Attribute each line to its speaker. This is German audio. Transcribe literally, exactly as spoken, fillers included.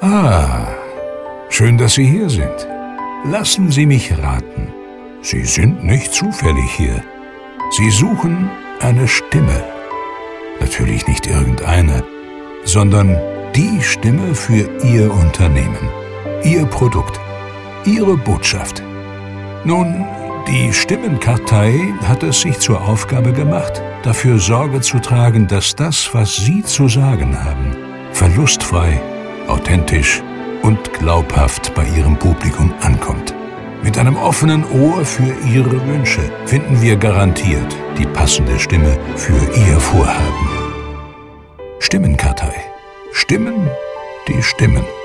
Speaker 1: Ah, schön, dass Sie hier sind. Lassen Sie mich raten. Sie sind nicht zufällig hier. Sie suchen eine Stimme. Natürlich nicht irgendeine, sondern die Stimme für Ihr Unternehmen, Ihr Produkt, Ihre Botschaft. Nun, die Stimmenkartei hat es sich zur Aufgabe gemacht, dafür Sorge zu tragen, dass das, was Sie zu sagen haben, verlustfrei, authentisch und glaubhaft bei Ihrem Publikum ankommt. Mit einem offenen Ohr für Ihre Wünsche finden wir garantiert die passende Stimme für Ihr Vorhaben. Stimmenkartei. Stimmen, die stimmen.